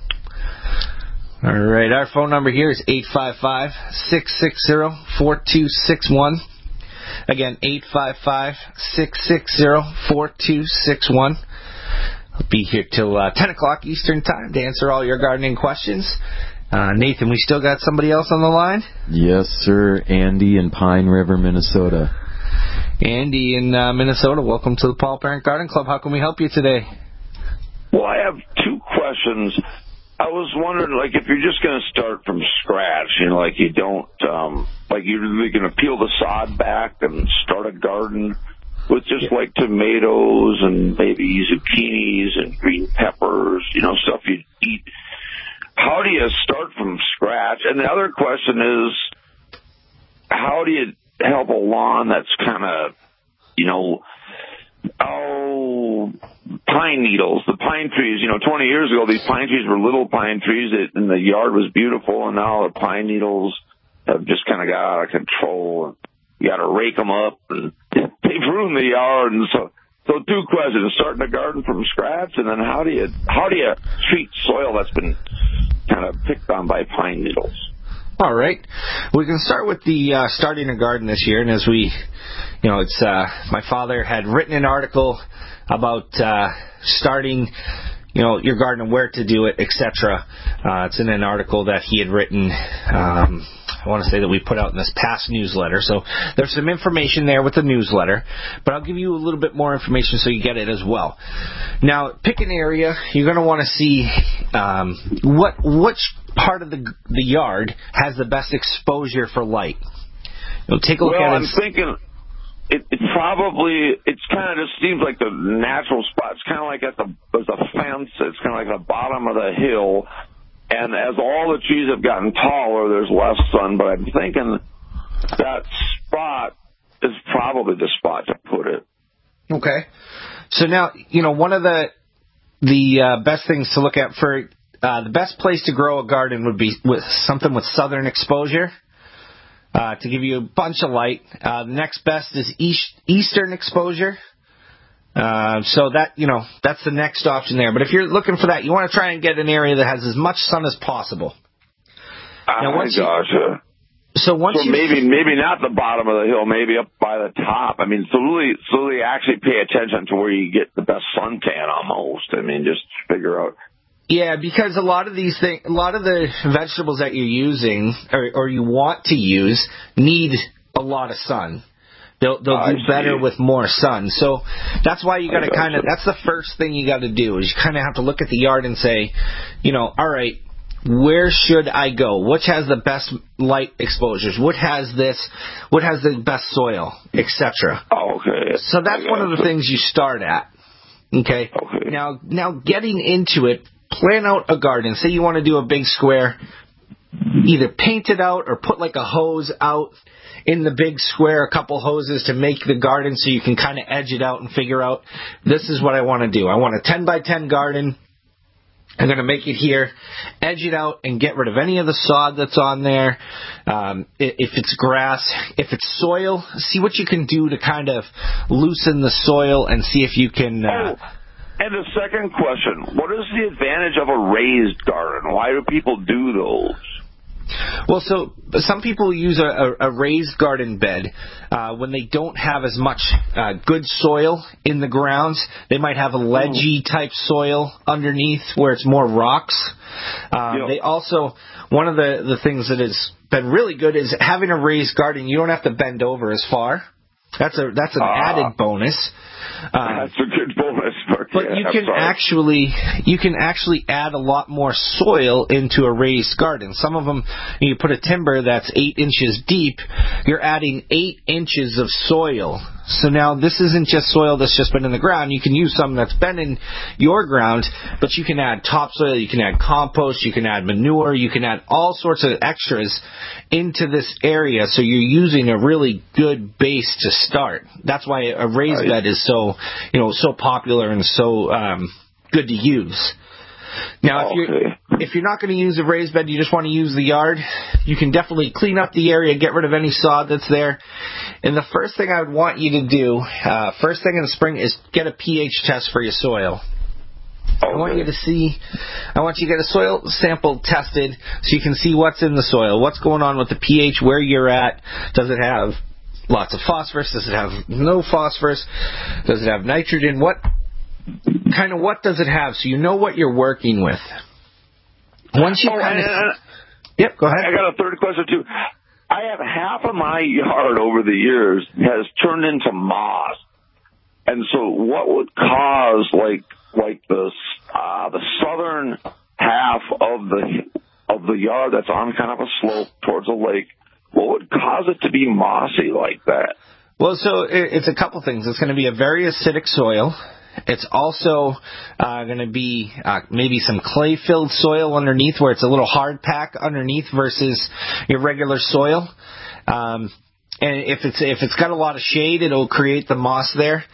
All right, our phone number here is eight five five, six six zero, four two six one. Again, eight five five, six six zero, four two six one. I'll be here till uh, ten o'clock Eastern Time to answer all your gardening questions. Uh, Nathan, we still got somebody else on the line? Yes, sir. Andy in Pine River, Minnesota. Andy in uh, Minnesota, welcome to the Paul Parent Garden Club. How can we help you today? Well, I have two questions. I was wondering, like, if you're just going to start from scratch, you know, like you don't, um, like you're really going to peel the sod back and start a garden with just yeah. like tomatoes and maybe zucchinis and green peppers, you know, stuff you eat. How do you start from scratch? And the other question is, how do you help a lawn that's kind of, you know, oh, no pine needles. The pine trees, you know, twenty years ago, these pine trees were little pine trees, that, and the yard was beautiful, and now the pine needles have just kind of got out of control. You got to rake them up, and they've ruined the yard. And so, so two questions: starting a garden from scratch, and then how do you how do you treat soil that's been kind of picked on by pine needles? All right, we can start with the uh, starting a garden this year, and as we, you know, it's uh, my father had written an article about uh, starting, you know, your garden and where to do it, et cetera. Uh, it's in an article that he had written. Um, I want to say that we put out in this past newsletter. So there's some information there with the newsletter, but I'll give you a little bit more information so you get it as well. Now, pick an area. You're going to want to see um, what which part of the the yard has the best exposure for light. You know, take a look well, at it. I'm thinking it, it probably, it's kind of just seems like the natural spot. It's kind of like at the, there's a fence. It's kind of like the bottom of the hill. And as all the trees have gotten taller, there's less sun. But I'm thinking that spot is probably the spot to put it. Okay. So now, you know, one of the the uh, best things to look at for uh, the best place to grow a garden would be with something with southern exposure uh, to give you a bunch of light. Uh, the next best is east, eastern exposure. Uh, so that, you know, that's the next option there. But if you're looking for that, you want to try and get an area that has as much sun as possible. Oh, now, my once you, gosh. So once so you maybe maybe not the bottom of the hill, maybe up by the top. I mean, so really, so really actually pay attention to where you get the best suntan almost. I mean, just figure out. Yeah, because a lot of these things, a lot of the vegetables that you're using or, or you want to use need a lot of sun. They'll they'll do better with more sun. So that's why you got to kind of, that's the first thing you got to do is you kind of have to look at the yard and say, you know, all right, where should I go? Which has the best light exposures? What has this? What has the best soil, et cetera. Oh, okay. So that's one of the things you start at. Okay. Okay. Now, now getting into it, plan out a garden. Say you want to do a big square. Either paint it out or put like a hose out in the big square, a couple hoses to make the garden so you can kind of edge it out and figure out, this is what I want to do. I want a ten by ten garden. I'm going to make it here, edge it out, and get rid of any of the sod that's on there. Um, if it's grass, if it's soil, see what you can do to kind of loosen the soil and see if you can... Uh, oh, and the second question, what is the advantage of a raised garden? Why do people do those? Well, so some people use a, a raised garden bed uh, when they don't have as much uh, good soil in the grounds. They might have a ledgy type soil underneath where it's more rocks. Um, yep. They also, one of the, the things that has been really good is having a raised garden. You don't have to bend over as far. That's a that's an uh, added bonus. Uh, that's a good bonus. But yeah, you can actually you can actually add a lot more soil into a raised garden. Some of them, you put a timber that's eight inches deep, you're adding eight inches of soil. So now this isn't just soil that's just been in the ground. You can use some that's been in your ground, but you can add topsoil, you can add compost, you can add manure, you can add all sorts of extras into this area. So you're using a really good base to start. That's why a raised bed is so, you know, so popular and so um, good to use. Now, if you're, if you're not going to use a raised bed, you just want to use the yard, you can definitely clean up the area, get rid of any sod that's there. And the first thing I would want you to do, uh, first thing in the spring, is get a pH test for your soil. Okay. I want you to see, I want you to get a soil sample tested so you can see what's in the soil, what's going on with the pH, where you're at. Does it have lots of phosphorus? Does it have no phosphorus? Does it have nitrogen? What kind of what does it have, so you know what you're working with? Once you oh, kind of, uh, yep, go ahead. I got a third question too. I have half of my yard over the years has turned into moss, and so what would cause like like the uh, the southern half of the of the yard that's on kind of a slope towards a lake? What would cause it to be mossy like that? Well, so it's a couple things. It's going to be a very acidic soil. It's also uh, going to be uh, maybe some clay-filled soil underneath where it's a little hard pack underneath versus your regular soil. Um, and if it's if it's got a lot of shade, it'll create the moss there.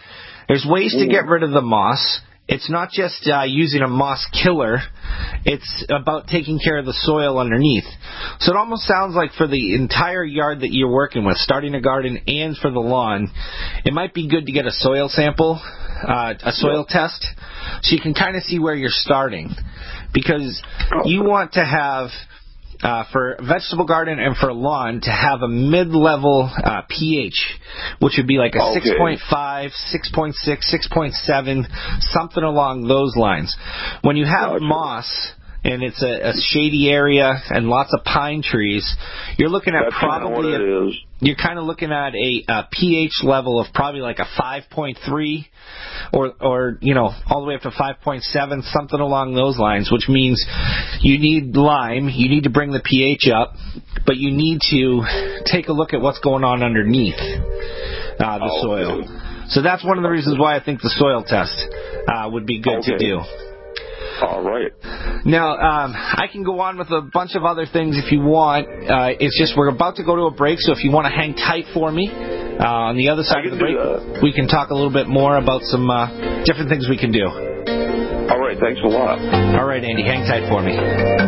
There's ways to get rid of the moss. It's not just uh, using a moss killer. It's about taking care of the soil underneath. So it almost sounds like for the entire yard that you're working with, starting a garden and for the lawn, it might be good to get a soil sample, uh, a soil test, so you can kind of see where you're starting. Because you want to have... Uh, for a vegetable garden and for a lawn, to have a mid-level uh, pH, which would be like a okay. six point five, six point six, six point seven, something along those lines. When you have gotcha. moss and it's a, a shady area and lots of pine trees, you're looking at That's probably what it a, is. You're kind of looking at a, a pH level of probably like a five point three or, or, you know, all the way up to five point seven, something along those lines, which means you need lime, you need to bring the pH up, but you need to take a look at what's going on underneath uh, the oh, soil. Okay. So that's one of the reasons why I think the soil test uh, would be good okay. to do. All right. Now, um, I can go on with a bunch of other things if you want. Uh, it's just we're about to go to a break, so if you want to hang tight for me, uh, on the other side of the break, we can talk a little bit more about some uh, different things we can do. All right. Thanks a lot. All right, Andy. Hang tight for me.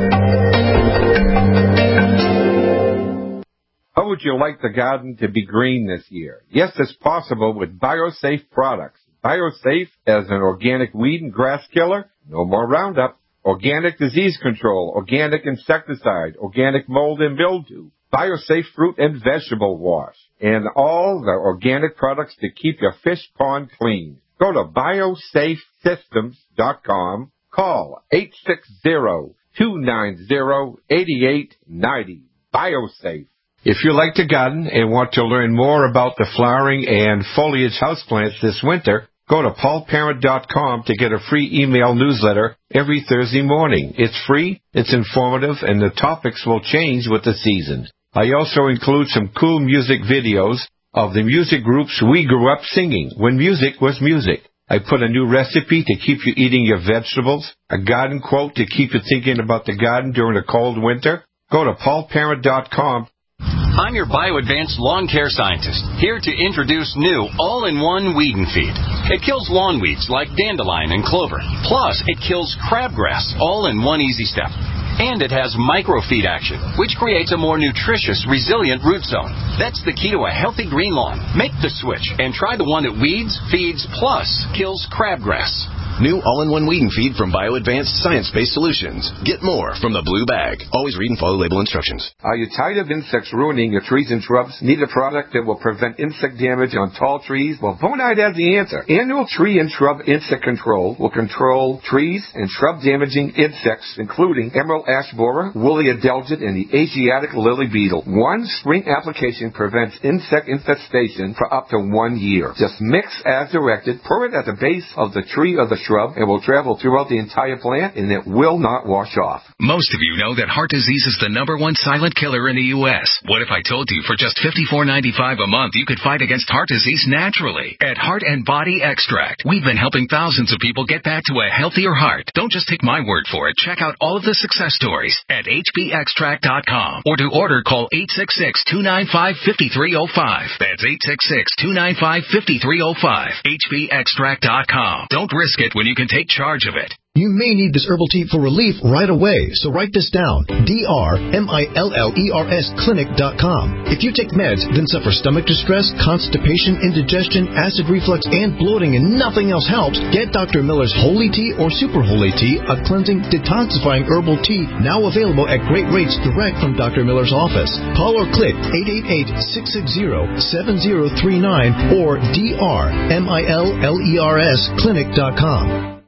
How would you like the garden to be green this year? Yes, it's possible with BioSafe products. BioSafe as an organic weed and grass killer. No more Roundup. Organic disease control. Organic insecticide. Organic mold and mildew. BioSafe fruit and vegetable wash. And all the organic products to keep your fish pond clean. Go to biosafe systems dot com. Call eight six zero, two nine zero, eight eight nine zero. BioSafe. If you like to garden and want to learn more about the flowering and foliage houseplants this winter, go to paul parent dot com to get a free email newsletter every Thursday morning. It's free, it's informative, and the topics will change with the seasons. I also include some cool music videos of the music groups we grew up singing when music was music. I put a new recipe to keep you eating your vegetables, a garden quote to keep you thinking about the garden during a cold winter. Go to paul parent dot com. I'm your BioAdvanced lawn care scientist, here to introduce new all-in-one weed and feed. It kills lawn weeds like dandelion and clover. Plus, it kills crabgrass, all in one easy step. And it has microfeed action, which creates a more nutritious, resilient root zone. That's the key to a healthy green lawn. Make the switch and try the one that weeds, feeds, plus kills crabgrass. New all-in-one weed and feed from BioAdvanced Science-Based Solutions. Get more from the blue bag. Always read and follow label instructions. Are you tired of insects ruining your trees and shrubs? Need a product that will prevent insect damage on tall trees? Well, Bonide has the answer. Annual Tree and Shrub Insect Control will control trees and shrub-damaging insects, including emerald ash borer, woolly adelgid, and the Asiatic lily beetle. One spring application prevents insect infestation for up to one year. Just mix as directed, pour it at the base of the tree or the shrub, and will travel throughout the entire plant, and it will not wash off. Most of you know that heart disease is the number one silent killer in the U S What if I told you for just fifty-four ninety-five a month you could fight against heart disease naturally? At Heart and Body Extract, we've been helping thousands of people get back to a healthier heart. Don't just take my word for it. Check out all of the success stories at h b extract dot com, or to order, call eight six six, two nine five, five three zero five. That's eight six six, two nine five, five three zero five. h b extract dot com. Don't risk it when you can take charge of it. You may need this herbal tea for relief right away, so write this down. D R M I L L E R S clinic dot com. If you take meds, then suffer stomach distress, constipation, indigestion, acid reflux, and bloating, and nothing else helps, get Doctor Miller's Holy Tea or Super Holy Tea, a cleansing, detoxifying herbal tea, now available at great rates direct from Doctor Miller's office. Call or click eight eight eight, six six zero, seven zero three nine or D R M I L L E R S clinic dot com.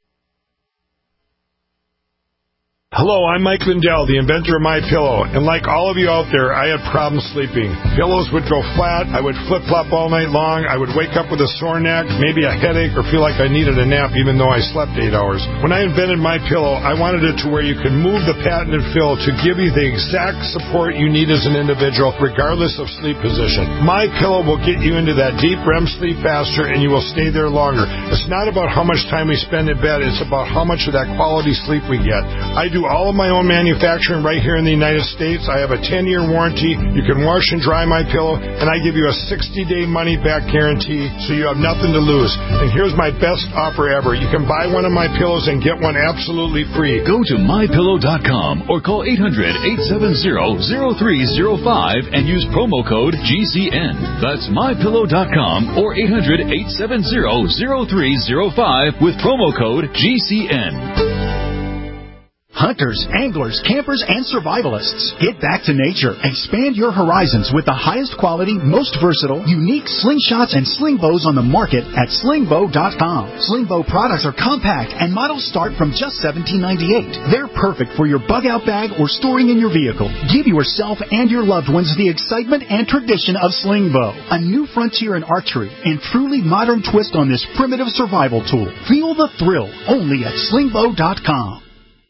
Hello, I'm Mike Lindell, the inventor of MyPillow, and like all of you out there, I had problems sleeping. Pillows would go flat, I would flip-flop all night long, I would wake up with a sore neck, maybe a headache, or feel like I needed a nap even though I slept eight hours. When I invented MyPillow, I wanted it to where you could move the patented fill to give you the exact support you need as an individual, regardless of sleep position. MyPillow will get you into that deep R E M sleep faster, and you will stay there longer. It's not about how much time we spend in bed, it's about how much of that quality sleep we get. I do do all of my own manufacturing right here in the United States. I have a ten-year warranty. You can wash and dry my pillow, and I give you a sixty-day money-back guarantee, so you have nothing to lose. And here's my best offer ever. You can buy one of my pillows and get one absolutely free. Go to my pillow dot com or call eight hundred, eight seven zero, zero three zero five and use promo code G C N. That's my pillow dot com or eight hundred, eight seven zero, zero three zero five with promo code G C N. Hunters, anglers, campers, and survivalists. Get back to nature. Expand your horizons with the highest quality, most versatile, unique slingshots and sling bows on the market at sling bow dot com. Sling bow products are compact and models start from just seventeen ninety-eight. They're perfect for your bug out bag or storing in your vehicle. Give yourself and your loved ones the excitement and tradition of sling bow. A new frontier in archery and truly modern twist on this primitive survival tool. Feel the thrill only at sling bow dot com.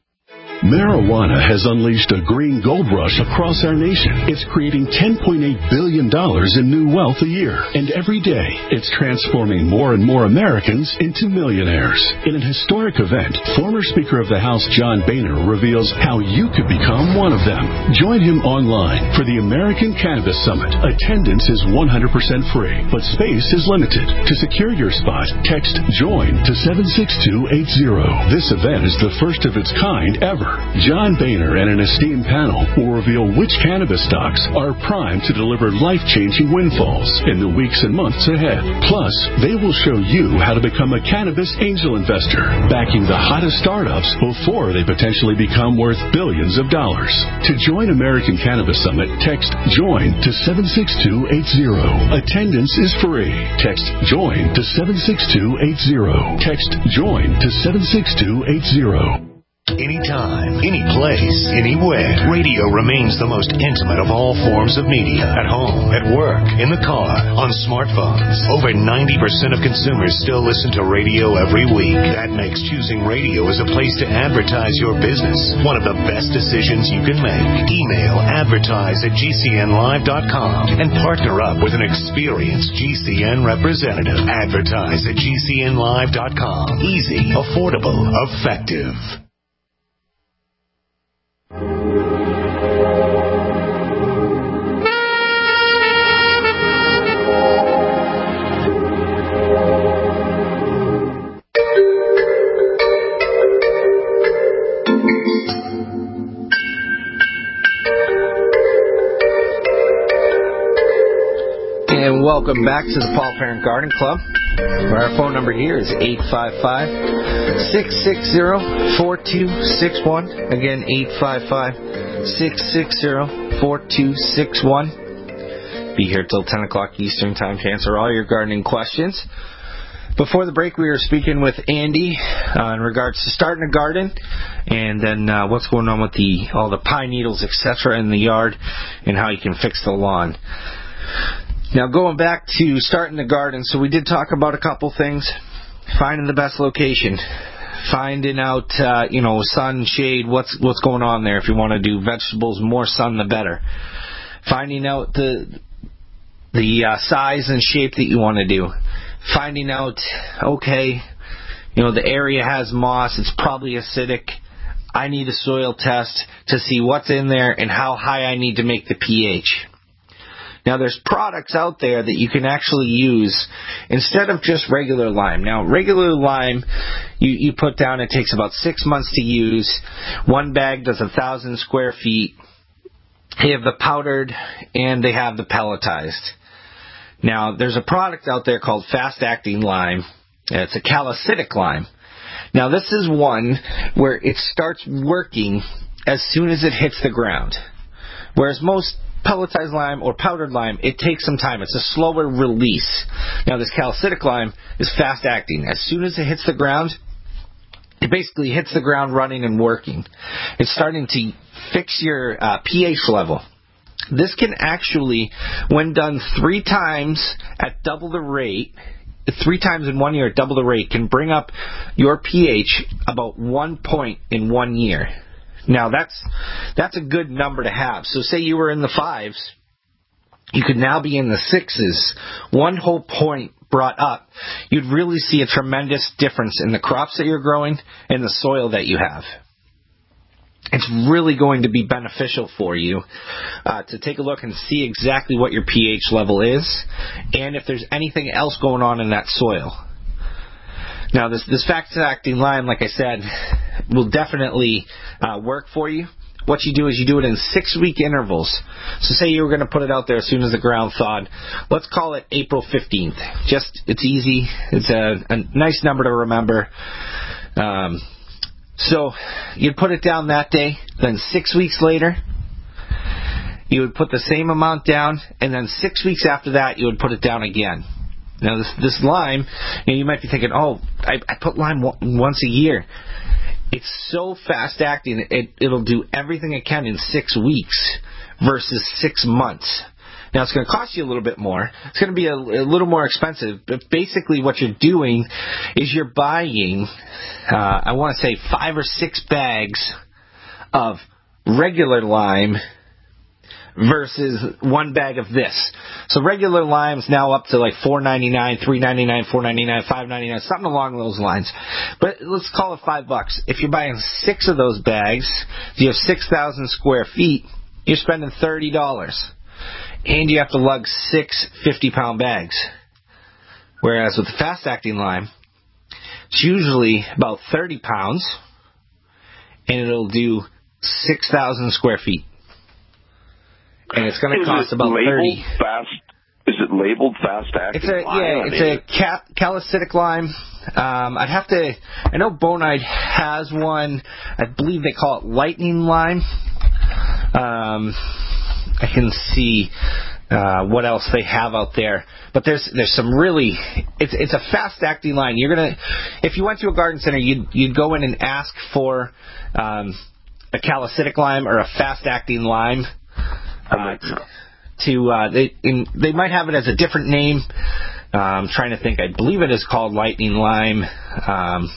Marijuana has unleashed a green gold rush across our nation. It's creating ten point eight billion dollars in new wealth a year. And every day, it's transforming more and more Americans into millionaires. In an historic event, former Speaker of the House John Boehner reveals how you could become one of them. Join him online for the American Cannabis Summit. Attendance is one hundred percent free, but space is limited. To secure your spot, text JOIN to seven six two eight zero. This event is the first of its kind ever. John Boehner and an esteemed panel will reveal which cannabis stocks are primed to deliver life-changing windfalls in the weeks and months ahead. Plus, they will show you how to become a cannabis angel investor, backing the hottest startups before they potentially become worth billions of dollars. To join American Cannabis Summit, text JOIN to seven six two eight zero. Attendance is free. Text JOIN to seven six two eight zero. Text JOIN to seven six two eight zero. Anytime, any place, anywhere. Radio remains the most intimate of all forms of media. At home, at work, in the car, on smartphones. Over ninety percent of consumers still listen to radio every week. That makes choosing radio as a place to advertise your business one of the best decisions you can make. Email advertise at G C N live dot com and partner up with an experienced G C N representative. Advertise at G C N live dot com. Easy, affordable, effective. And welcome back to the Paul Parent Garden Club, where our phone number here is eight five five, six six zero, four two six one. Again, eight five five, six six zero, four two six one. Be here till ten o'clock Eastern Time to answer all your gardening questions. Before the break, we were speaking with Andy uh, in regards to starting a garden, and then uh, what's going on with the all the pine needles, et cetera, in the yard, and how you can fix the lawn. Now, going back to starting the garden, so we did talk about a couple things. Finding the best location. Finding out, uh, you know, sun, shade, what's what's going on there. If you want to do vegetables, more sun, the better. Finding out the the uh, size and shape that you want to do. Finding out, okay, you know, the area has moss. It's probably acidic. I need a soil test to see what's in there and how high I need to make the pH. Now, there's products out there that you can actually use instead of just regular lime. Now, regular lime, you, you put down, it takes about six months to use. One bag does a thousand square feet. They have the powdered and they have the pelletized. Now, there's a product out there called fast-acting lime. It's a calicitic lime. Now, this is one where it starts working as soon as it hits the ground. Whereas most pelletized lime or powdered lime, it takes some time. It's a slower release. Now, this calicitic lime is fast-acting. As soon as it hits the ground, it basically hits the ground running and working. It's starting to fix your uh, pH level. This can actually, when done three times at double the rate, three times in one year at double the rate, can bring up your pH about one point in one year. Now, that's that's a good number to have. So say you were in the fives, you could now be in the sixes. One whole point brought up, you'd really see a tremendous difference in the crops that you're growing and the soil that you have. it's really going to be beneficial for you uh, to take a look and see exactly what your pH level is and if there's anything else going on in that soil. Now, this, this fast-acting lime, like I said, will definitely uh, work for you. What you do is you do it in six-week intervals. So say you were going to put it out there as soon as the ground thawed. Let's call it April fifteenth. Just, it's easy. It's a, a nice number to remember. Um, so you'd put it down that day. Then six weeks later, you would put the same amount down. And then six weeks after that, you would put it down again. Now, this, this lime, you know, you might be thinking, oh, I, I put lime w- once a year. It's so fast-acting, it, it'll do everything it can in six weeks versus six months. Now, it's going to cost you a little bit more. It's going to be a, a little more expensive. But basically what you're doing is you're buying, uh, I want to say, five or six bags of regular lime versus one bag of this. So regular lime's now up to like four ninety-nine, three ninety-nine, four ninety-nine, five ninety-nine, something along those lines. But let's call it five bucks. If you're buying six of those bags, if you have six thousand square feet, you're spending thirty dollars. And you have to lug six fifty-pound bags. Whereas with the fast-acting lime, it's usually about thirty pounds, and it'll do six thousand square feet. And it's going to cost about thirty. Fast, is it labeled fast acting? It's a yeah, it's a ca- calicitic lime. Um, I'd have to. I know Bonide has one. I believe they call it lightning lime. Um, I can see uh, what else they have out there, but there's there's some really. It's it's a fast acting lime. You're gonna, if you went to a garden center, you'd you'd go in and ask for um, a calicitic lime or a fast acting lime. Uh, to uh, they in, they might have it as a different name. Uh, I'm trying to think. I believe it is called lightning lime um,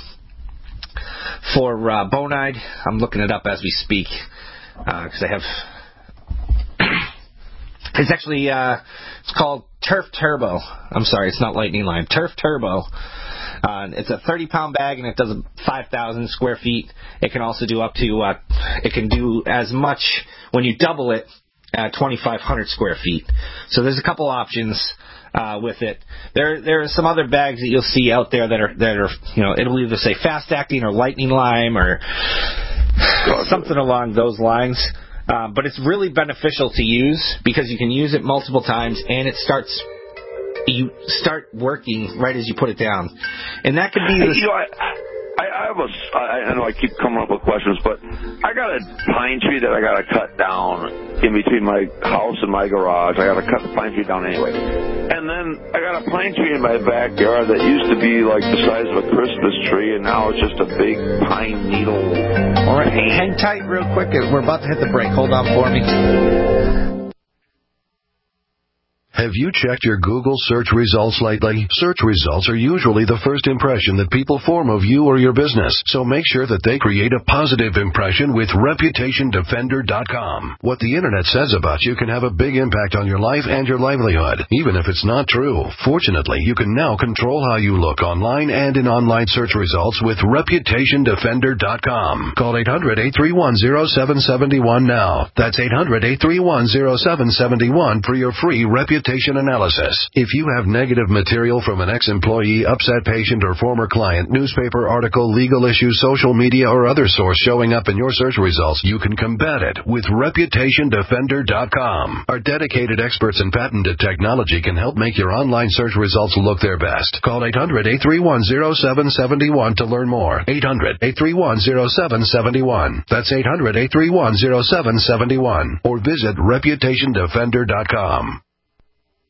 for uh, Bonide. I'm looking it up as we speak because uh, I have. It's actually uh, it's called Turf Turbo. I'm sorry, it's not lightning lime. Turf Turbo. Uh, it's a thirty pound bag and it does five thousand square feet. It can also do up to uh, it can do as much when you double it. Uh, twenty-five hundred square feet. So there's a couple options uh, with it. There there are some other bags that you'll see out there that are that are you know it'll either say fast acting or lightning lime or something along those lines. Uh, but it's really beneficial to use because you can use it multiple times and it starts you start working right as you put it down. And that could be the, you know, I, I, I have a, I know I keep coming up with questions, but I got a pine tree that I got to cut down in between my house and my garage. I got to cut the pine tree down anyway. And then I got a pine tree in my backyard that used to be like the size of a Christmas tree, and now it's just a big pine needle. All right, hang tight real quick. We're about to hit the break. Hold on for me. Have you checked your Google search results lately? Search results are usually the first impression that people form of you or your business, so make sure that they create a positive impression with Reputation Defender dot com. What the internet says about you can have a big impact on your life and your livelihood, even if it's not true. Fortunately, you can now control how you look online and in online search results with Reputation Defender dot com. Call eight hundred, eight three one, zero seven seven one now. That's eight hundred, eight three one, zero seven seven one for your free reputation analysis. If you have negative material from an ex-employee, upset patient, or former client, newspaper article, legal issue, social media, or other source showing up in your search results, you can combat it with Reputation Defender dot com. Our dedicated experts in patented technology can help make your online search results look their best. Call eight hundred, eight three one, zero seven seven one to learn more. eight hundred, eight three one, zero seven seven one. That's eight hundred, eight three one, zero seven seven one. Or visit Reputation Defender dot com.